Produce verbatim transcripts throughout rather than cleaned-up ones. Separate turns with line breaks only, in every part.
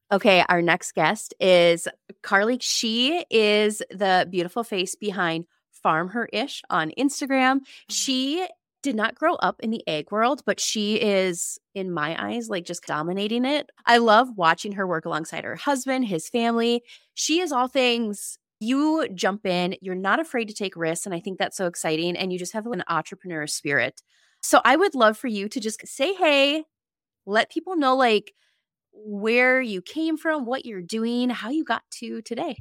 Okay, our next guest is Carly. She is the beautiful face behind Farm Her Ish on Instagram. She did not grow up in the egg world, but she is, in my eyes, like just dominating it. I love watching her work alongside her husband, his family. She is all things. You jump in, you're not afraid to take risks, and I think that's so exciting, and you just have an entrepreneur spirit. So I would love for you to just say, hey, let people know, like, where you came from, what you're doing, how you got to today.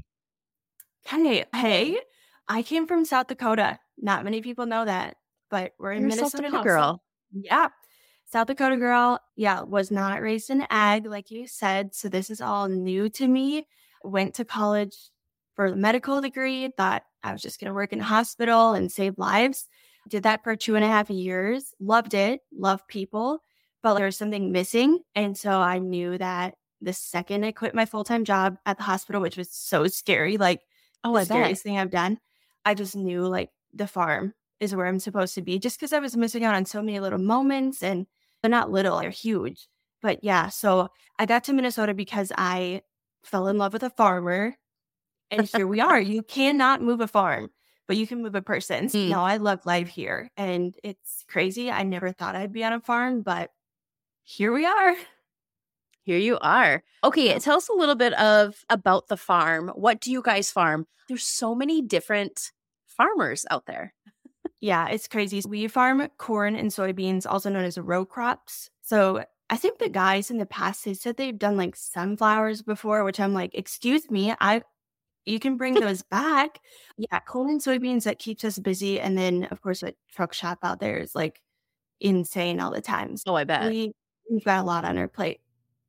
Hey, hey, I came from South Dakota. Not many people know that, but we're in
You're a
Minnesota
South Dakota
now.
girl.
Yeah. South Dakota girl. Yeah. Was not raised in ag, like you said. So this is all new to me. Went to college for a medical degree. Thought I was just going to work in a hospital and save lives. Did that for two and a half years. Loved it. Loved people. But there was something missing. And so I knew that the second I quit my full-time job at the hospital, which was so scary, like
Oh,
the
I
scariest
bet.
thing I've done, I just knew like the farm is where I'm supposed to be, just because I was missing out on so many little moments, and they're not little, they're huge. But yeah, so I got to Minnesota because I fell in love with a farmer, and here we are. You cannot move a farm, but you can move a person.
Mm.
No, I love life here, and it's crazy. I never thought I'd be on a farm, but here we are.
Here you are. Okay, yeah. Tell us a little bit of about the farm. What do you guys farm? There's so many different farmers out there.
Yeah, it's crazy. We farm corn and soybeans, also known as row crops. So I think the guys in the past, they said they've done like sunflowers before, which I'm like, excuse me, I you can bring those back. Yeah, corn and soybeans, that keeps us busy. And then, of course, the truck shop out there is like insane all the time. So
Oh, I bet.
we, we've got a lot on our plate.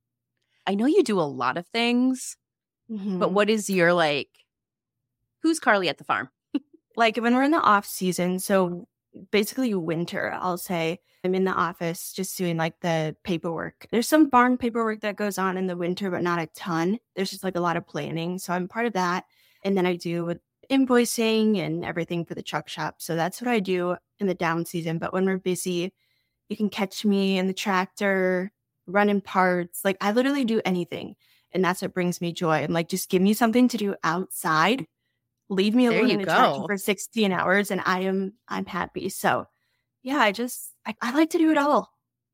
I know you do a lot of things, mm-hmm. but what is your like, who's Carly at the farm?
Like when we're in the off season, so basically winter, I'll say I'm in the office just doing like the paperwork. There's some farm paperwork that goes on in the winter, but not a ton. There's just like a lot of planning. So I'm part of that. And then I do with invoicing and everything for the truck shop. So that's what I do in the down season. But when we're busy, you can catch me in the tractor, running parts. Like I literally do anything. And that's what brings me joy. And like, just give me something to do outside. Leave me alone in the tractor for sixteen hours and I am, I'm happy. So yeah, I just, I, I like to do it all.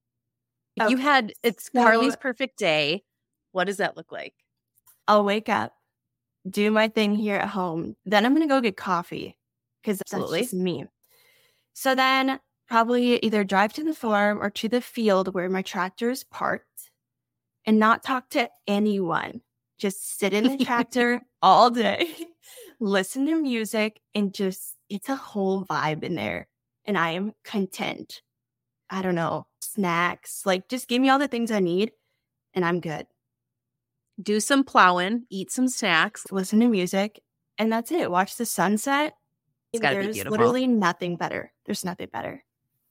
If you had, it's so, Carly's perfect day, what does that look like?
I'll wake up, do my thing here at home. Then I'm going to go get coffee because that's just me. So then probably either drive to the farm or to the field where my tractor is parked and not talk to anyone. Just sit in the tractor all day, listen to music, and just, it's a whole vibe in there. And I am content. I don't know, snacks, like just give me all the things I need and I'm good.
Do some plowing, eat some snacks,
listen to music, and that's it. Watch the sunset.
It's gotta
There's
be beautiful.
Literally nothing better. There's nothing better.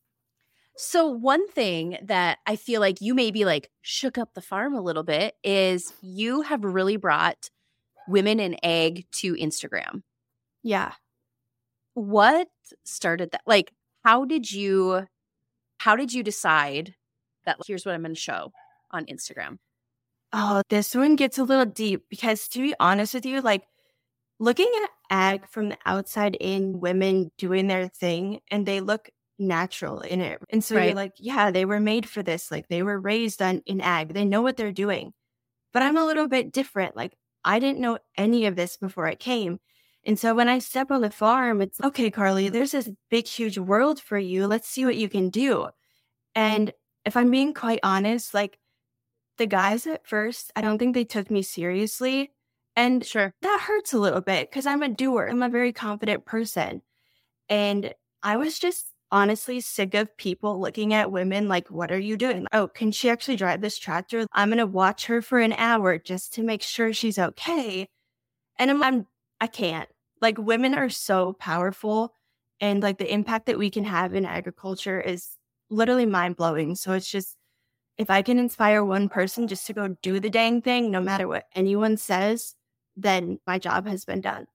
So one thing that I feel like you maybe like shook up the farm a little bit is you have really brought women in ag to Instagram.
Yeah.
What started that? Like, how did you, how did you decide that here's what I'm going to show on Instagram?
Oh, this one gets a little deep because to be honest with you, like looking at ag from the outside in, women doing their thing and they look natural in it. And so right. You're like, yeah, they were made for this. Like they were raised on in ag. They know what they're doing. But I'm a little bit different. Like I didn't know any of this before I came. And so when I step on the farm, it's okay, Carly, there's this big, huge world for you. Let's see what you can do. And if I'm being quite honest, like the guys at first, I don't think they took me seriously. And
sure,
that hurts a little bit because I'm a doer. I'm a very confident person. And I was just honestly sick of people looking at women like, what are you doing? Oh, can she actually drive this tractor? I'm going to watch her for an hour just to make sure she's okay. And I'm, I'm, I can't. Like women are so powerful and like the impact that we can have in agriculture is literally mind blowing. So it's just, if I can inspire one person just to go do the dang thing, no matter what anyone says, then my job has been done.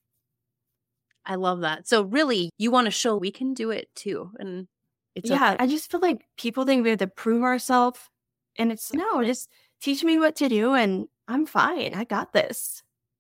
I love that. So really, you want to show we can do it too. And it's
yeah,
okay.
I just feel like people think we have to prove ourselves. And it's no, just teach me what to do and I'm fine. I got this.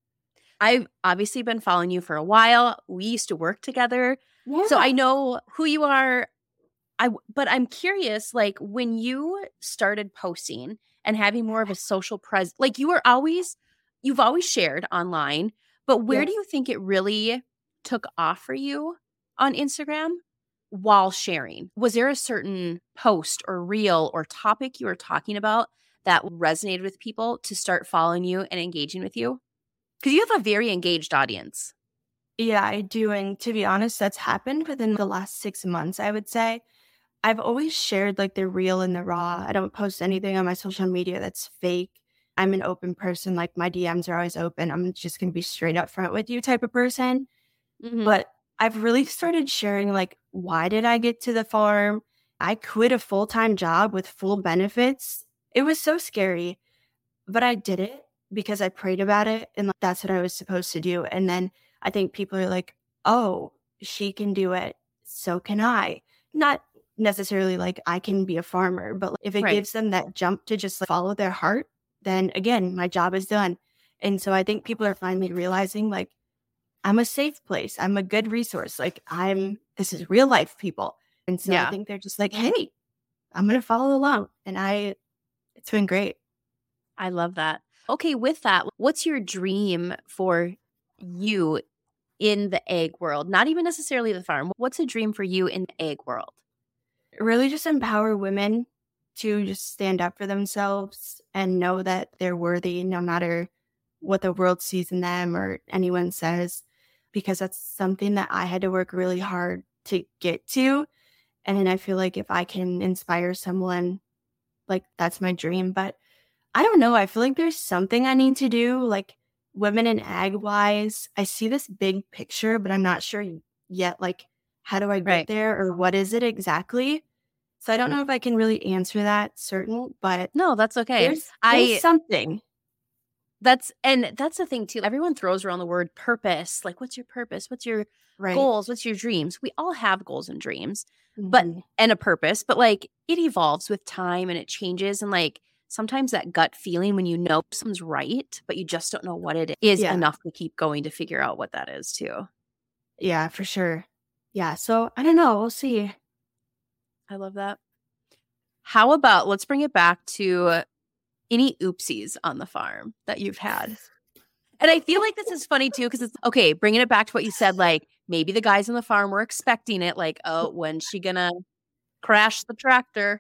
I've obviously been following you for a while. We used to work together.
Yeah.
So I know who you are. I but I'm curious, like when you started posting and having more of a social presence, like you were always, you've always shared online, but where
Yes.
do you think it really took off for you on Instagram while sharing? Was there a certain post or reel or topic you were talking about that resonated with people to start following you and engaging with you? Because you have a very engaged audience.
Yeah, I do. And to be honest, that's happened within the last six months, I would say. I've always shared like the real and the raw. I don't post anything on my social media that's fake. I'm an open person. Like my D Ms are always open. I'm just going to be straight up front with you type of person.
Mm-hmm.
But I've really started sharing like, why did I get to the farm? I quit a full-time job with full benefits. It was so scary, but I did it because I prayed about it. And like, that's what I was supposed to do. And then I think people are like, oh, she can do it. So can I. Not necessarily like I can be a farmer, but if it
Right.
gives them that jump to just like, follow their heart, then again, my job is done. And so I think people are finally realizing like, I'm a safe place. I'm a good resource. Like I'm, this is real life people. And so
Yeah.
I think they're just like, hey, I'm going to follow along. And I, it's been great.
I love that. Okay, with that, what's your dream for you in the egg world? Not even necessarily the farm. What's a dream for you in the egg world?
Really just empower women to just stand up for themselves and know that they're worthy no matter what the world sees in them or anyone says, because that's something that I had to work really hard to get to. And then I feel like if I can inspire someone, like that's my dream. But I don't know. I feel like there's something I need to do, like women in ag wise. I see this big picture, but I'm not sure yet, like, how do I get
Right.
there or what is it exactly? So I don't know if I can really answer that certain, but
No, that's okay.
there's,
I
there's something.
that's and that's the thing too. Everyone throws around the word purpose. Like, what's your purpose? What's your
Right.
goals? What's your dreams? We all have goals and dreams, but
Mhm.
and a purpose, but like it evolves with time and it changes. And like sometimes that gut feeling when you know something's right, but you just don't know what it is
Yeah.
enough to keep going to figure out what that is too.
Yeah, for sure. Yeah. So I don't know. We'll see.
I love that. How about let's bring it back to any oopsies on the farm that you've had. And I feel like this is funny too, because it's okay, bringing it back to what you said, like maybe the guys on the farm were expecting it, like, oh, when's she gonna crash the tractor?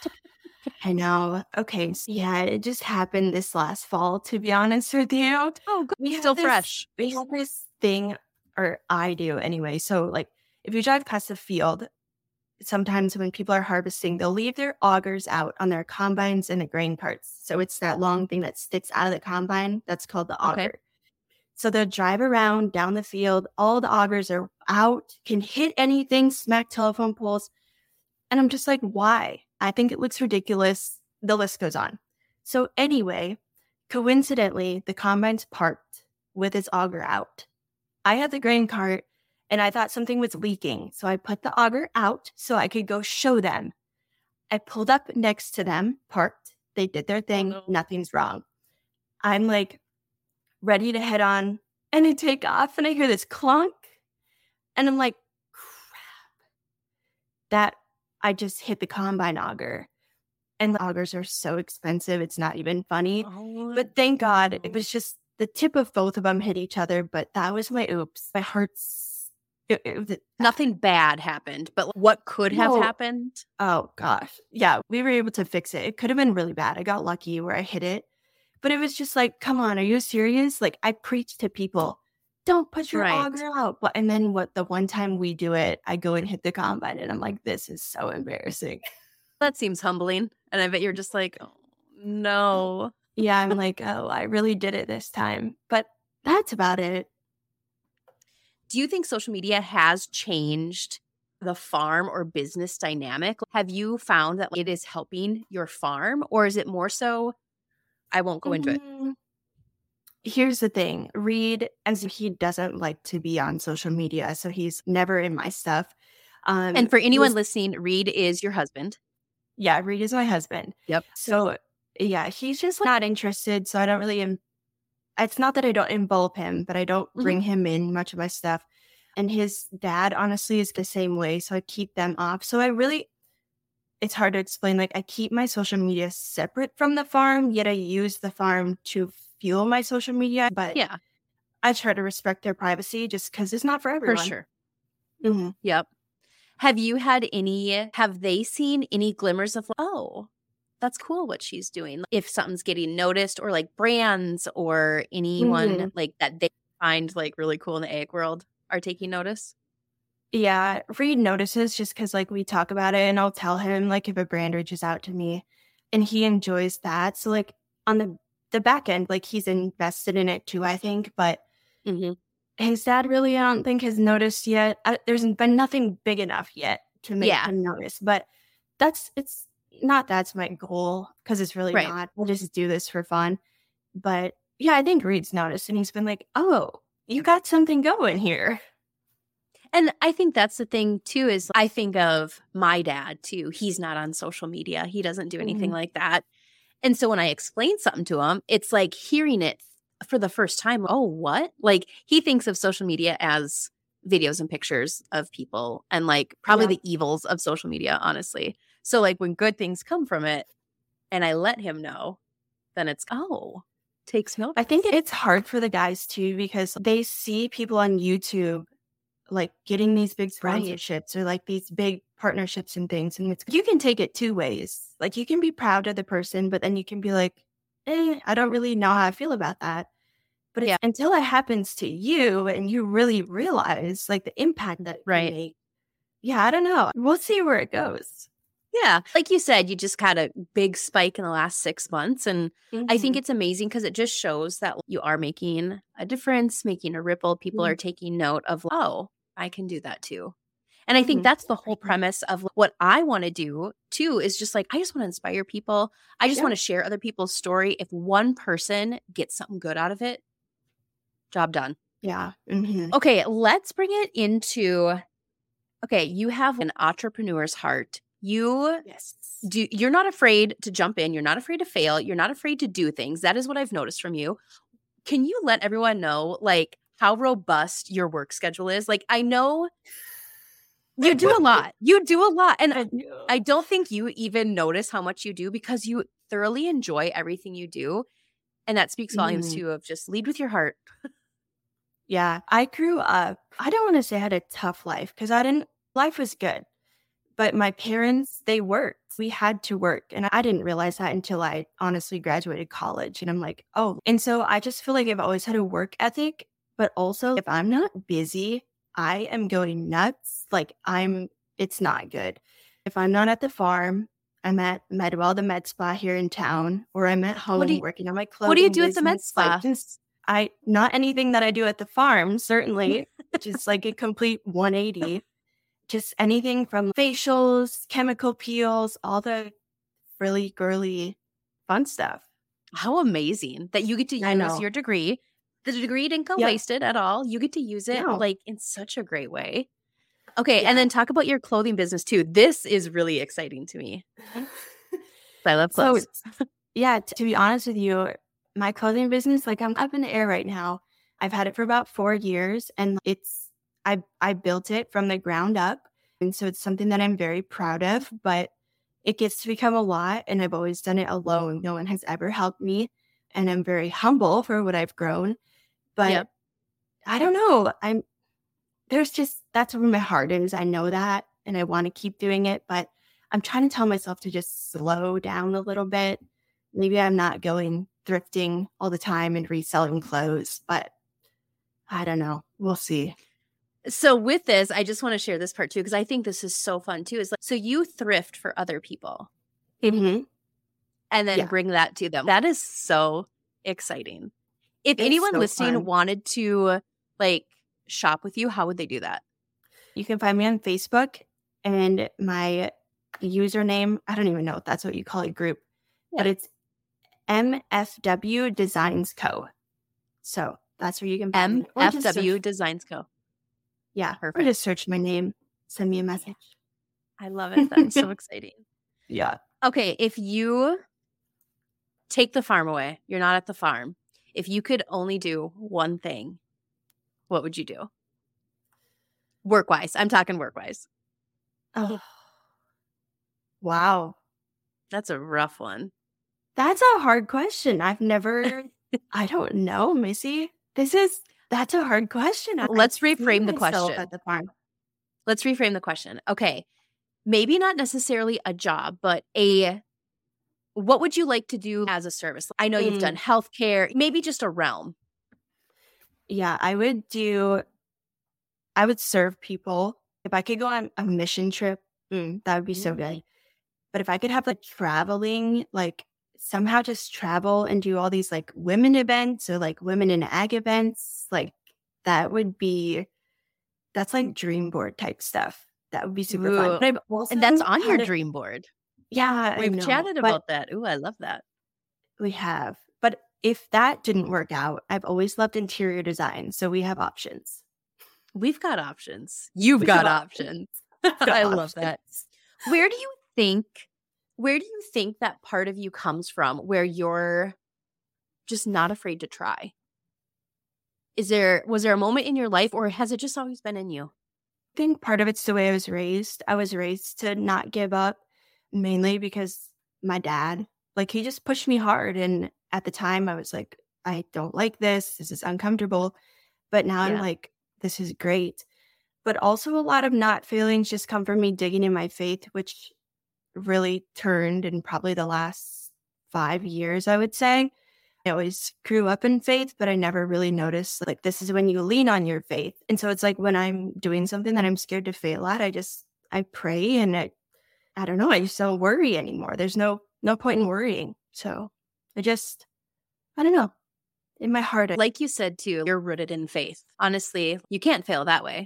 I know. Okay. So yeah, it just happened this last fall, to be honest with you.
Oh, good.
We have
Still
this-
fresh.
We have this thing, or I do anyway. So, like, if you drive past the field, sometimes when people are harvesting, they'll leave their augers out on their combines and the grain carts. So it's that long thing that sticks out of the combine. That's called the auger.
Okay.
So they'll drive around down the field. All the augers are out, can hit anything, smack telephone poles. And I'm just like, why? I think it looks ridiculous. The list goes on. So anyway, coincidentally, the combine's parked with its auger out. I had the grain cart and I thought something was leaking. So I put the auger out so I could go show them. I pulled up next to them, parked. They did their thing.
Oh, no.
Nothing's wrong. I'm like ready to head on and I take off and I hear this clunk. And I'm like, crap. That I just hit the combine auger. And the augers are so expensive. It's not even funny.
Oh,
But thank God it was just the tip of both of them hit each other. But that was my oops. My heart's. It, it, it,
nothing bad happened, but what could have
No.
happened?
oh, gosh. Yeah, we were able to fix it. It could have been really bad. I got lucky where I hit it. But it was just like, come on, are you serious? Like, I preach to people, don't put your
Right.
auger out. But- And then what? The one time we do it, I go and hit the combine and I'm like, this is so embarrassing.
That seems humbling. And I bet you're just like, oh, no.
Yeah, I'm like, oh, I really did it this time. But that's about it.
Do you think social media has changed the farm or business dynamic? Have you found that it is helping your farm, or is it more so? I won't go into it.
Mm, Here's the thing. Reed, as he doesn't like to be on social media, so he's never in my stuff. Um,
And for
he
anyone
was-
listening, Reed is your husband.
yeah, Reed is my husband.
Yep.
So Yeah, he's just not interested. So I don't really, im- it's not that I don't involve him, but I don't
Mhm.
bring him in much of my stuff. And his dad, honestly, is the same way. So I keep them off. So I really, it's hard to explain. Like, I keep my social media separate from the farm, yet I use the farm to fuel my social media. But
Yeah,
I try to respect their privacy just because it's not for
for
everyone.
sure.
Hmm.
Yep. Have you had any, have they seen any glimmers of, oh, that's cool what she's doing? If something's getting noticed, or like brands or anyone
Hmm.
like that they find like really cool in the egg world are taking notice?
Yeah, Reed notices just because, like, we talk about it, and I'll tell him, like, if a brand reaches out to me, and he enjoys that. So, like, on the the back end, like, he's invested in it too, I think, but
Hmm.
his dad really, I don't think, has noticed yet. Uh, there's been nothing big enough yet to make
Yeah,
him notice, but that's it's not that's my goal because it's really
right.
not. We'll just do this for fun. But yeah, I think Reed's noticed, and he's been like, "Oh, you got something going here."
And I think that's the thing too, is I think of my dad too. He's not on social media. He doesn't do anything
Mhm.
like that. And so when I explain something to him, it's like hearing it for the first time. Oh, what? Like he thinks of social media as videos and pictures of people and like probably
Yeah.
the evils of social media, honestly. So like when good things come from it and I let him know, then it's, oh, takes
I think
notice.
it's hard for the guys too because they see people on YouTube like getting these big
Right.
sponsorships or like these big partnerships and things. And it's, you can take it two ways. Like you can be proud of the person, but then you can be like, eh, I don't really know how I feel about that. But
Yeah.
it's until it happens to you and you really realize like the impact that it can
Right.
make. Yeah, I don't know. We'll see where it goes.
Yeah. Like you said, you just got a big spike in the last six months. And I think
Mhm.
it's amazing because it just shows that you are making a difference, making a ripple. People
Mhm.
are taking note of, oh, I can do that too. And I think
Mhm.
that's the whole premise of what I want to do too, is just like, I just want to inspire people. I just
Yeah.
want to share other people's story. If one person gets something good out of it, job done.
Yeah. Mhm.
Okay, let's bring it into, okay, you have an entrepreneur's heart. You
Yes.
do, you're not afraid to jump in. You're not afraid to fail. You're not afraid to do things. That is what I've noticed from you. Can you let everyone know like how robust your work schedule is? Like I know you do a lot. You do a lot. And
I do.
I don't think you even notice how much you do because you thoroughly enjoy everything you do. And that speaks volumes
Mhm.
too of just lead with your heart.
Yeah, I grew up, I don't want to say I had a tough life because I didn't, life was good. But my parents, they worked. We had to work. And I didn't realize that until I honestly graduated college. And I'm like, oh. And so I just feel like I've always had a work ethic. But also, if I'm not busy, I am going nuts. Like, I'm, it's not good. If I'm not at the farm, I'm at Medwell, the med spa here in town, or I'm at
What do
home
you
working on my
what do you
clothing
do at the med
business. Like,
spa?
just, I, not anything that I do at the farm, certainly, which is like a complete one eighty. Just anything from facials, chemical peels, all the really girly fun stuff.
How amazing that you get to
I
use
know.
your degree. The degree didn't go
Yep.
wasted at all. You get to use it
No.
like in such a great way. Okay, and
Yeah.
then talk about your clothing business too. This is really exciting to me. I love
So,
clothes.
it's- yeah, t- to be honest with you, my clothing business, like I'm up in the air right now. I've had it for about four years and it's, I, I built it from the ground up. And so it's something that I'm very proud of, but it gets to become a lot. And I've always done it alone. No one has ever helped me. And I'm very humble for what I've grown. But
Yep.
I don't know. I'm there's just that's where my heart is. I know that and I want to keep doing it, but I'm trying to tell myself to just slow down a little bit. Maybe I'm not going thrifting all the time and reselling clothes, but I don't know. We'll see.
So with this, I just want to share this part too because I think this is so fun too. Is like, so you thrift for other people
Hmm.
and then
Yeah,
bring that to them. That is so exciting. If
it's
anyone
so
listening
fun.
wanted to like shop with you, how would they do that?
You can find me on Facebook and my username, I don't even know if that's what you call a group, but
Yeah.
it's M F W Designs Co. So that's where you can find me. Or just
M F W
search,
Designs Co.
yeah, or
Perfect.
just search my name. Send me a message.
I love it. That's so exciting.
Yeah.
Okay, if you take the farm away. You're not at the farm. If you could only do one thing, what would you do? Work-wise. I'm talking work-wise.
Oh, wow.
That's a rough one.
That's a hard question. I've never, I don't know, Missy. This is, that's a hard question. I-
Let's
I see
reframe the
myself
question.
At the farm.
Let's reframe the question. Okay. Maybe not necessarily a job, but a, what would you like to do as a service? I know you've
Mm.
done healthcare, maybe just a realm.
Yeah, I would do, I would serve people. If I could go on a mission trip, mm, that would be so good. But if I could have like traveling, like somehow just travel and do all these like women events or like women in ag events, like that would be, that's like dream board type stuff. That would be super
Ooh.
fun. But I've also
And that's on your
had a-
dream board.
Yeah, I
We've
know,
chatted
but
about that. Ooh, I love that.
we have. But if that didn't work out, I've always loved interior design. So we have options.
We've got options. You've
We
got
have
options.
Got
I love that.
options.
Where do you think, where do you think that part of you comes from where you're just not afraid to try? Is there, was there a moment in your life or has it just always been in you?
I think part of it's the way I was raised. I was raised to not give up, mainly because my dad, like, he just pushed me hard. And at the time, I was like, I don't like this. This is uncomfortable. But now I'm
Yeah.
like, this is great. But also, a lot of not feelings just come from me digging in my faith, which really turned in probably the last five years, I would say. I always grew up in faith, but I never really noticed, like, this is when you lean on your faith. And so it's like when I'm doing something that I'm scared to fail at, I just, I pray and I, I don't know, I just don't worry anymore. There's no, no point in worrying. So I just, I don't know. In my heart, I,
Like you said too, you're rooted in faith. Honestly, you can't fail that way.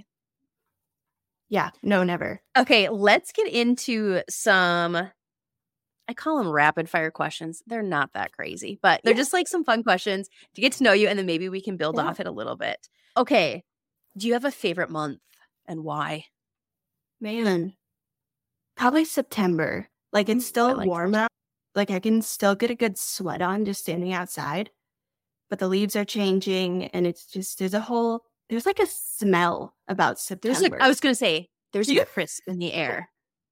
yeah, no, never.
Okay, let's get into some, I call them rapid fire questions. They're not that crazy, but they're
Yeah.
just like some fun questions to get to know you and then maybe we can build
Yeah.
off it a little bit. Okay, do you have a favorite month and why?
Man, probably September. Like, it's
I
still
like
warm out. Like, I can still get a good sweat on just standing outside. But the leaves are changing, and it's just, there's a whole, there's like a smell about
There's
September.
a, I was going to say, there's
Yeah.
a crisp in the air.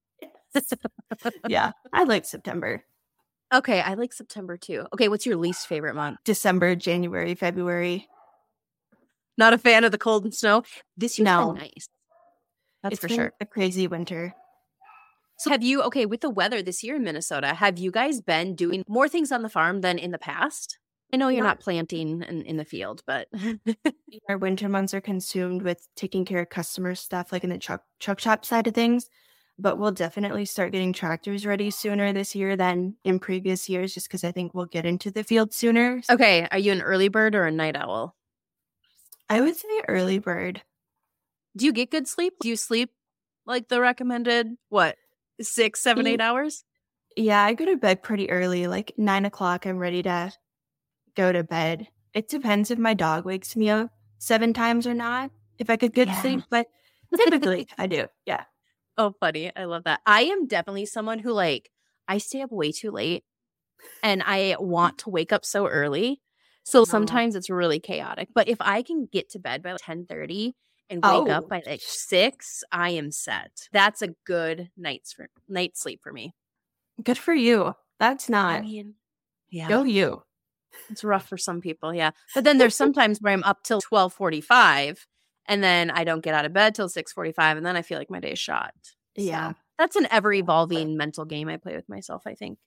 Yeah, I like September.
Okay, I like September too. Okay, what's your least favorite month?
December, January, February.
Not a fan of the cold and snow. This year's
No.
been nice. That's
It's
for
been
sure.
a crazy winter.
So have you, okay, with the weather this year in Minnesota, have you guys been doing more things on the farm than in the past? I know you're
Not-
not planting in, in the field, but
Our winter months are consumed with taking care of customer stuff, like in the truck truck shop side of things. But we'll definitely start getting tractors ready sooner this year than in previous years, just because I think we'll get into the field sooner.
okay, are you an early bird or a night owl?
I would say early bird.
Do you get good sleep? Do you sleep like the recommended, what, six, seven,
Ye-
eight hours?
Yeah, I go to bed pretty early, like nine o'clock. I'm ready to go to bed. It depends if my dog wakes me up seven times or not, if I could get
Yeah.
sleep, but typically I do. Yeah.
Oh, funny. I love that. I am definitely someone who, like, I stay up way too late and I want to wake up so early. So
Oh.
sometimes it's really chaotic. But if I can get to bed by like ten thirty and wake
Oh.
up by like six, I am set. That's a good night's for, night sleep for me.
Good for you. That's
I
not.
mean, yeah,
Go you.
it's rough for some people. Yeah. But then there's sometimes where I'm up till twelve forty-five and then I don't get out of bed till six forty-five and then I feel like my day's shot. So
Yeah.
that's an ever evolving mental game I play with myself, I think.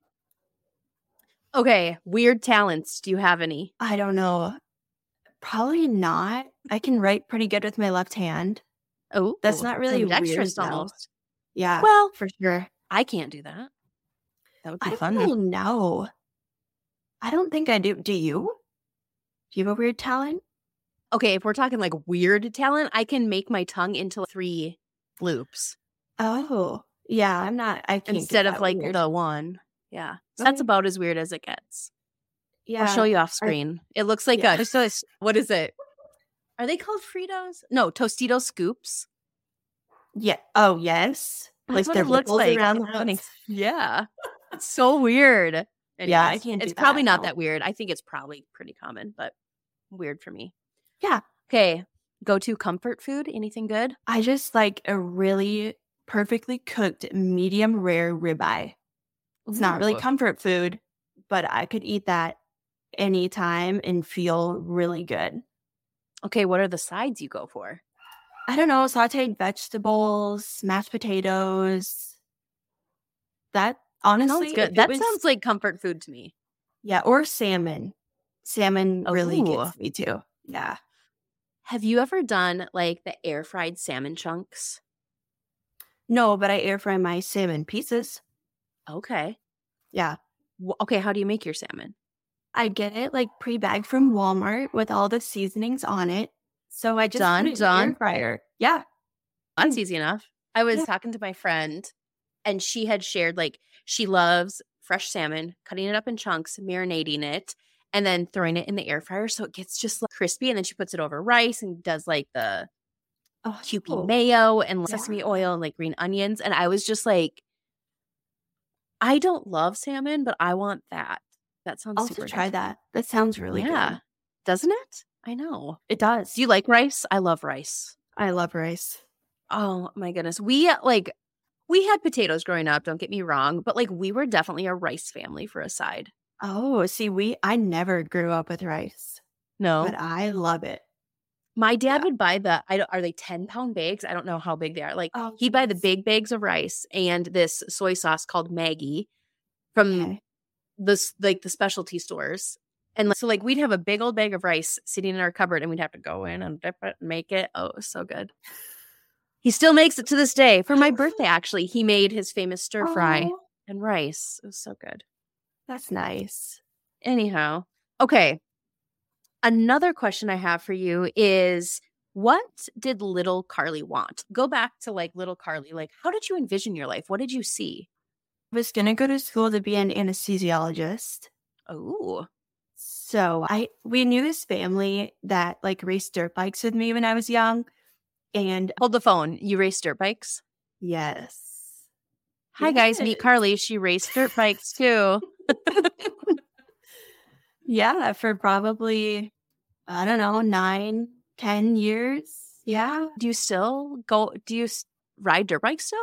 Okay, weird talents. Do you have any?
I don't know. Probably not. I can write pretty good with my left hand.
Oh,
That's not really
ambidextrous
weird, though.
almost.
Yeah.
Well,
for sure.
I can't do that. That would
I
be
don't
fun.
really know. I don't think I do. Do you? Do you have a weird talent?
Okay, if we're talking like weird talent, I can make my tongue into three loops
Oh, yeah. I'm not. I can't get
instead of
that
like
weird.
the one. Yeah, so that's
Okay.
about as weird as it gets.
Yeah.
I'll show you off screen. It looks like
Yeah.
a. So it's, what is it? Are they called Fritos? No, Tostito scoops.
Yeah. Oh, yes.
That's
like
what
they're
it looks
ripples
like.
around the
It's funny.
house.
Yeah, it's so weird. Anyways,
Yeah, I can't do
it's
that,
probably not
no.
that weird. I think it's probably pretty common, but weird for me.
Yeah.
Okay. Go-to comfort food? Anything good?
I just like a really perfectly cooked medium rare ribeye. It's not really
Ooh.
comfort food, but I could eat that anytime and feel really good.
Okay, what are the sides you go for?
I don't know, sauteed vegetables, mashed potatoes. That honestly,
Sounds
if
good.
it
That
was
sounds like comfort food to me.
yeah, or salmon. Salmon really
Ooh.
gets me too. Yeah.
Have you ever done like the air fried salmon chunks?
No, but I air fry my salmon pieces.
Okay.
Yeah.
Wh- Okay, how do you make your salmon?
I get it like pre-bagged from Walmart with all the seasonings on it. So I just put
Done,
it in the air
done.
fryer. Yeah.
That's easy enough. I was
Yeah.
talking to my friend and she had shared like she loves fresh salmon, cutting it up in chunks, marinating it, and then throwing it in the air fryer so it gets just like crispy. And then she puts it over rice and does like the
Oh,
Kewpie mayo and sesame
yeah.
oil and like green onions. And I was just like, I don't love salmon, but I want that. That sounds
I'll have
super
to try
good.
that. That sounds really
Yeah.
good.
Doesn't it? I know.
It does.
Do you like rice? I love rice.
I love rice.
Oh my goodness. We like we had potatoes growing up, don't get me wrong, but like we were definitely a rice family for a side.
Oh, see, we I never grew up with rice,
No.
but I love it.
My dad
Yeah.
would buy the I don't are they ten pound bags? I don't know how big they are. Like
Oh,
he'd buy the
yes.
big bags of rice and this soy sauce called Maggie from
Okay.
this like the specialty stores. And like, so like we'd have a big old bag of rice sitting in our cupboard and we'd have to go in and dip it and make it. Oh, it was so good. He still makes it to this day. For my birthday, actually, he made his famous stir fry
Oh,
and rice. It was so good.
that's nice.
Anyhow, okay. Another question I have for you is what did little Carly want? Go back to like little Carly. Like, how did you envision your life? What did you see?
I was gonna go to school to be an anesthesiologist.
Oh,
So I we knew this family that like raced dirt bikes with me when I was young. And
hold the phone. You race dirt bikes?
yes.
Hi, guys. Meet
Yes.
Carly. She raced dirt bikes too.
Yeah, for probably, I don't know, nine, ten years. Yeah.
Do you still go? Do you s- ride dirt bikes still?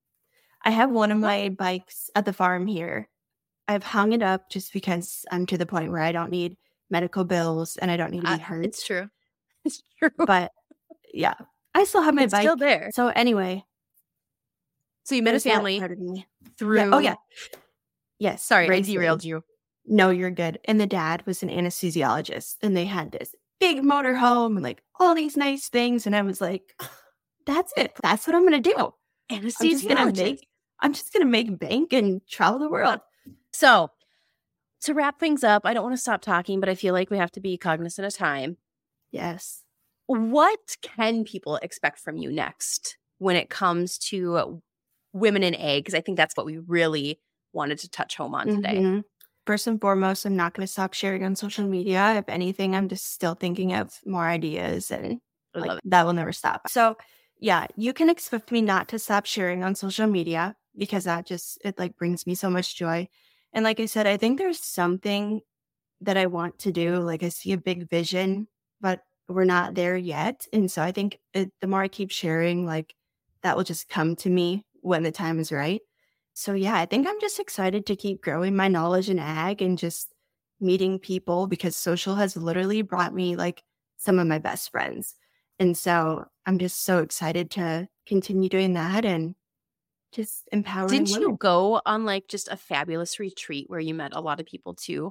I have one of my bikes at the farm here. I've hung it up just because I'm to the point where I don't need medical bills and I don't need to be
I,
hurt.
it's true. It's true.
But yeah, I still have my
It's
bike.
still there.
So anyway,
So you met a
there's that
family
part of me.
through.
Yeah. Oh, yeah. Yes.
Sorry, I
racing.
derailed you.
No, you're good. And the dad was an anesthesiologist and they had this big motorhome and like all these nice things. And I was like, that's it. That's what I'm going to do. I'm just going to
Anesthesiologist.
make, I'm just going to make bank and travel the world.
So to wrap things up, I don't want to stop talking, but I feel like we have to be cognizant of time.
Yes.
What can people expect from you next when it comes to women in ag? Because I think that's what we really wanted to touch home on today.
Mhm. First and foremost, I'm not going to stop sharing on social media. If anything, I'm just still thinking of more ideas and
I
like,
love it.
that will never stop. So yeah, you can expect me not to stop sharing on social media because that just, it like brings me so much joy. And like I said, I think there's something that I want to do. Like I see a big vision, but we're not there yet. And so I think it, the more I keep sharing, like that will just come to me when the time is right. So yeah, I think I'm just excited to keep growing my knowledge in ag and just meeting people because social has literally brought me like some of my best friends. And so I'm just so excited to continue doing that and just empowering
Didn't
women.
you go on like just a fabulous retreat where you met a lot of people too?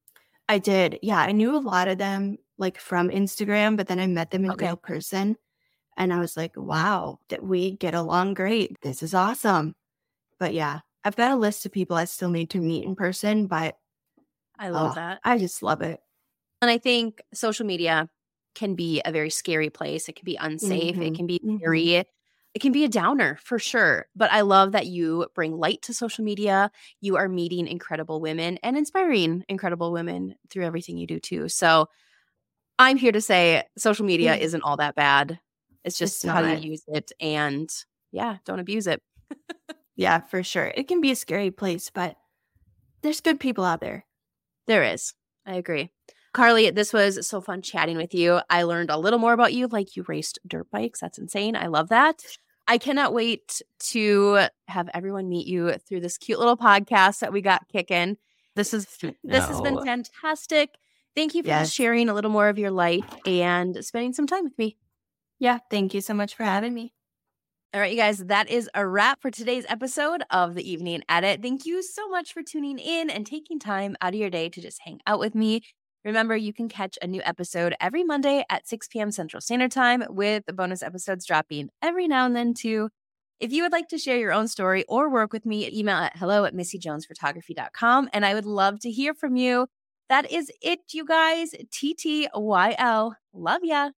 I did. Yeah, I knew a lot of them like from Instagram, but then I met them in
Okay.
real person. And I was like, wow, that we get along great. This is awesome. But yeah, I've got a list of people I still need to meet in person, but
I love
oh,
that.
I just love it.
And I think social media can be a very scary place. It can be unsafe. It
Mhm,
can be
mhm.
very, it can be a downer for sure. But I love that you bring light to social media. You are meeting incredible women and inspiring incredible women through everything you do too. So I'm here to say social media
Mm.
isn't all that bad. It's just
It's
how you
not.
use it. And yeah, don't abuse it.
Yeah, for sure. It can be a scary place, but there's good people out there.
There is. I agree. Carly, this was so fun chatting with you. I learned a little more about you, like you raced dirt bikes. That's insane. I love that. I cannot wait to have everyone meet you through this cute little podcast that we got kicking. This is this
No.
has been fantastic. Thank you for
Yes.
sharing a little more of your life and spending some time with me.
Yeah, thank you so much for having me.
All right, you guys, that is a wrap for today's episode of the Evening Edit. Thank you so much for tuning in and taking time out of your day to just hang out with me. Remember, you can catch a new episode every Monday at six p.m. Central Standard Time, with the bonus episodes dropping every now and then too. If you would like to share your own story or work with me, email at hello at missy jones photography dot com, and I would love to hear from you. That is it, you guys. T T Y L. Love ya.